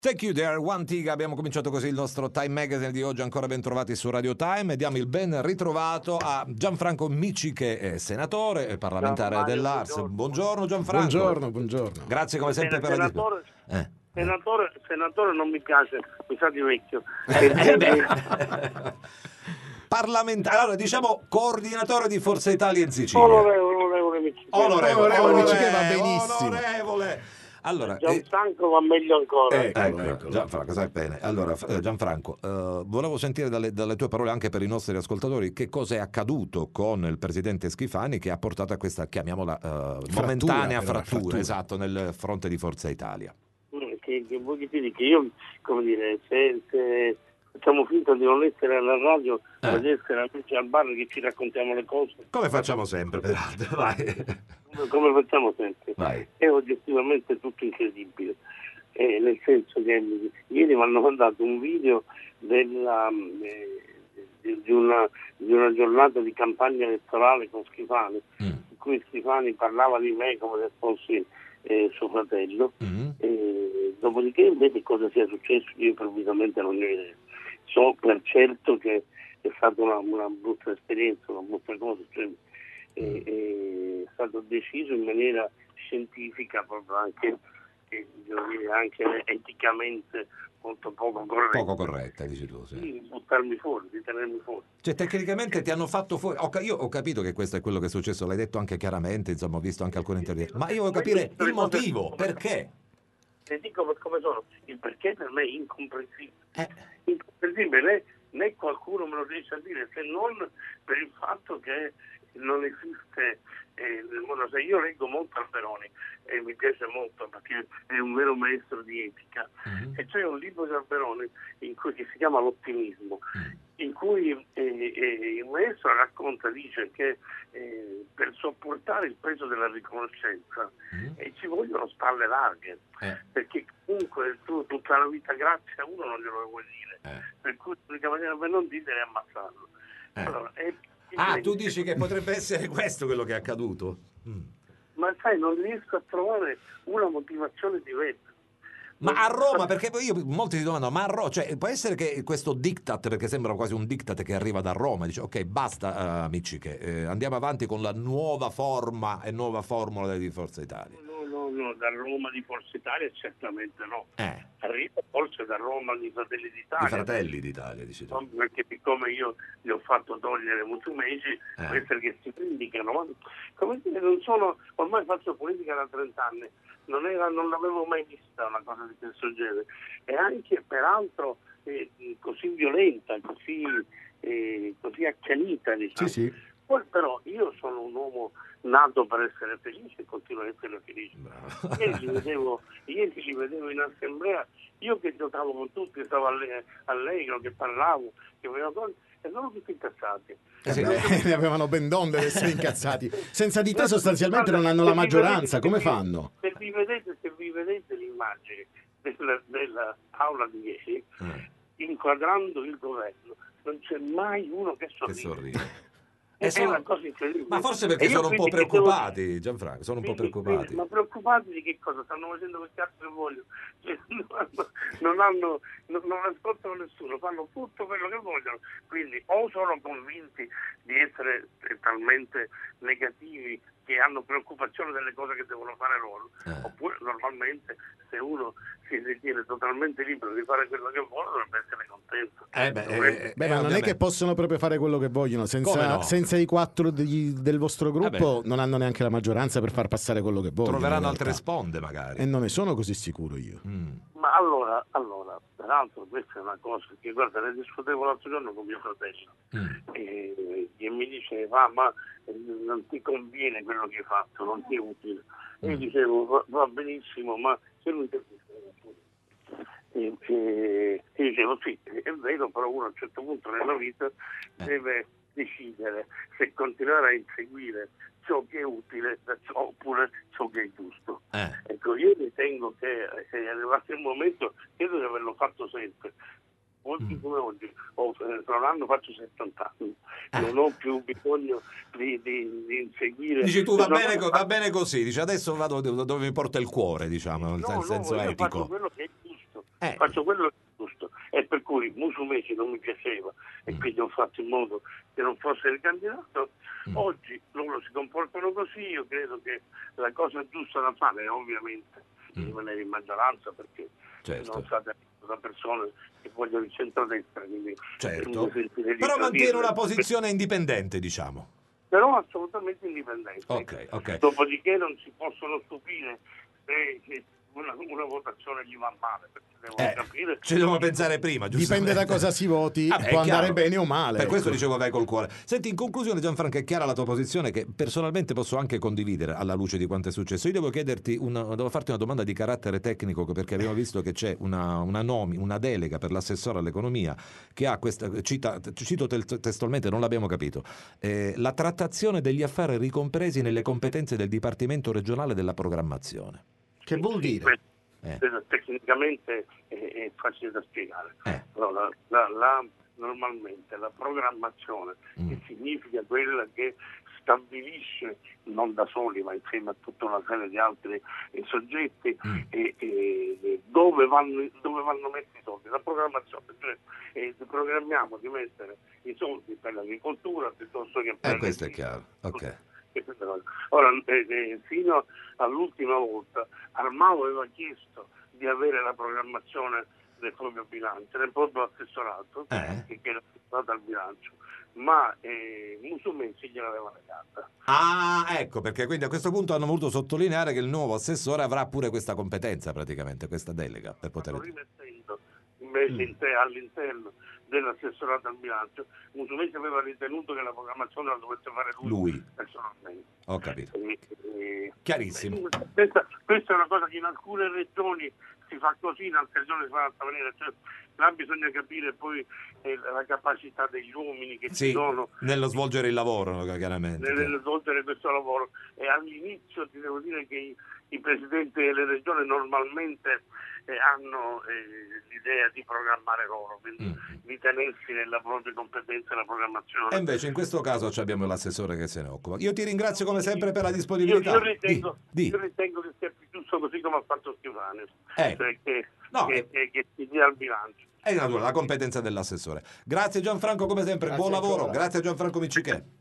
Thank you there, One Tiga. Abbiamo cominciato così il nostro Time Magazine di oggi, ancora ben trovati su Radio Time, e diamo il ben ritrovato a Gianfranco Micci, che è senatore e parlamentare dell'Ars. Buongiorno Gianfranco. Buongiorno. Grazie come sempre per la disponibilità. Senatore non mi piace, mi sa di vecchio. Parlamentare, allora diciamo coordinatore di Forza Italia in Sicilia. Onorevole Micci. Onorevole Micci, che va benissimo. Onorevole. Allora, Gianfranco va meglio ancora. Ecco. Gianfranco, sai bene. Allora, Gianfranco, volevo sentire dalle tue parole, anche per i nostri ascoltatori, che cosa è accaduto con il presidente Schifani che ha portato a questa, chiamiamola, momentanea frattura, esatto, nel fronte di Forza Italia. Che vuoi che ti dica? Io, come dire, se facciamo finta di non essere alla radio, di essere amici al bar che ci raccontiamo le cose. Come facciamo sempre, peraltro, vai. Come facciamo sempre. Vai. È oggettivamente tutto incredibile. Nel senso che ieri mi hanno mandato un video di una giornata di campagna elettorale con Schifani, in cui Schifani parlava di me come se fossi suo fratello. Dopodiché invece cosa sia successo io improvvisamente non ne ho idea. So per certo che è stata una brutta esperienza, una brutta cosa, cioè, è stato deciso in maniera scientifica, proprio anche eticamente molto poco corretta. Poco corretta, dici tu, sì. Di buttarmi fuori, di tenermi fuori. Cioè, tecnicamente ti hanno fatto fuori. Io ho capito che questo è quello che è successo, l'hai detto anche chiaramente, insomma, ho visto anche alcune interviste. Ma io voglio capire il motivo, perché? Ti dico per come sono, il perché per me è incomprensibile. Incomprensibile, né qualcuno me lo riesce a dire, se non per il fatto che non esiste nel mondo. Se io leggo molto Alberoni e mi piace molto perché è un vero maestro di etica, e c'è un libro di Alberoni che si chiama L'ottimismo, in cui il maestro dice che per sopportare il peso della riconoscenza ci vogliono spalle larghe, perché comunque tu tutta la vita grazie a uno non glielo vuoi dire, per cui l'unica maniera per non dire è ammazzarlo. Allora, tu dici che potrebbe essere questo quello che è accaduto? Ma sai, non riesco a trovare una motivazione diversa. Ma a Roma, perché poi molti si domandano, ma a Roma, cioè può essere che questo diktat, perché sembra quasi un diktat che arriva da Roma, dice ok, basta amici, che andiamo avanti con la nuova forma e nuova formula di Forza Italia. No, da Roma di Forza Italia certamente no. Arriva forse da Roma di Fratelli d'Italia. I Fratelli d'Italia, dici tu. Perché siccome io gli ho fatto togliere Musumeci, può essere che si indicano, ma come dire, non sono, ormai faccio politica da 30 anni, non l'avevo mai vista una cosa di questo genere, e anche peraltro così violenta, così accanita, diciamo. Sì. Poi però io sono un uomo nato per essere felice e continuo a essere felice. Ieri li vedevo in assemblea, io che giocavo con tutti, stavo allegro, che parlavo, che avevo cose, e sono tutti incazzati. Ne avevano ben donde di essere incazzati. Senza di te sostanzialmente non hanno la maggioranza, come fanno? Se vi vedete l'immagine della aula di ieri, inquadrando il governo, non c'è mai uno che sorride. È una cosa incredibile. Ma forse perché sono un po' preoccupati, Gianfranco, sono un po' preoccupati. Ma preoccupati di che cosa? Stanno facendo quel cazzo che vogliono. Cioè, non ascoltano nessuno, fanno tutto quello che vogliono. Quindi o sono convinti di essere talmente negativi che hanno preoccupazione delle cose che devono fare loro, oppure normalmente se uno si ritiene totalmente libero di fare quello che vuole dovrebbe essere contento. Ma non è che possono proprio fare quello che vogliono senza i 4 del vostro gruppo, non hanno neanche la maggioranza per far passare quello che vogliono. Troveranno altre sponde magari, e non ne sono così sicuro io. Ma allora peraltro questa è una cosa che, guarda, ne discutevo l'altro giorno con mio fratello e mi diceva ma non ti conviene quello che hai fatto, non ti è utile. E io dicevo va benissimo, ma se lui e dicevo sì, è vero, però uno a un certo punto nella vita deve decidere se continuare a inseguire ciò che è utile oppure ciò che è giusto. Ecco, io ritengo che è arrivato il momento, credo di averlo fatto sempre. Oggi come oggi, tra un anno faccio 70 anni, non ho più bisogno di inseguire. Dici tu va bene così, dici adesso vado dove mi porta il cuore, diciamo, nel senso etico. Faccio quello che è giusto, faccio quello che è giusto, e per cui Musumeci non mi piaceva e quindi ho fatto in modo che non fosse il candidato. Oggi loro si comportano così, io credo che la cosa giusta da fare è ovviamente rimanere in maggioranza, perché non state da persone che vogliono il centrodestra, quindi però mantiene una posizione indipendente, diciamo. Però assolutamente indipendente. Okay. Dopodiché non si possono stupire se una votazione gli va male, perché devono capire. Ci dobbiamo pensare prima, dipende da cosa si voti, può andare bene o male. Per questo dicevo vai col cuore. Senti, in conclusione, Gianfranco, è chiara la tua posizione, che personalmente posso anche condividere alla luce di quanto è successo. Io devo farti una domanda di carattere tecnico, perché abbiamo visto che c'è una delega per l'assessore all'economia che ha questa, cito testualmente, non l'abbiamo capito, la trattazione degli affari ricompresi nelle competenze del Dipartimento regionale della programmazione. Che vuol dire? Tecnicamente è facile da spiegare. Allora, normalmente la programmazione, che significa quella che stabilisce, non da soli ma insieme a tutta una serie di altri soggetti, dove vanno messi i soldi. La programmazione, cioè programmiamo di mettere i soldi per l'agricoltura piuttosto che per questo è chiaro. Ok. Ora, fino all'ultima volta Armao aveva chiesto di avere la programmazione del proprio bilancio, del proprio assessorato, che era assessorato al bilancio, ma Musumeci gliel'aveva negata. Ecco, perché quindi a questo punto hanno voluto sottolineare che il nuovo assessore avrà pure questa competenza, praticamente, questa delega, per poter... rimettendo invece all'interno dell'assessorato al bilancio, Musumeci aveva ritenuto che la programmazione la dovesse fare lui personalmente. Ho capito. Chiarissimo. Questa è una cosa che in alcune regioni si fa così, in altre regioni si fa in altra maniera, cioè, là bisogna capire poi la capacità degli uomini che ci sono nello svolgere il lavoro, chiaramente. Nello svolgere questo lavoro. E all'inizio ti devo dire che i presidenti delle regioni normalmente hanno l'idea di programmare loro, quindi di tenersi nella propria competenza e la programmazione. E invece in questo caso abbiamo l'assessore che se ne occupa. Io ti ringrazio come sempre per la disponibilità. Io ritengo che sia più giusto così come ha fatto Schifani, cioè che si dia al bilancio. È la competenza dell'assessore. Grazie Gianfranco come sempre, buon lavoro. Grazie a Gianfranco Miccichè.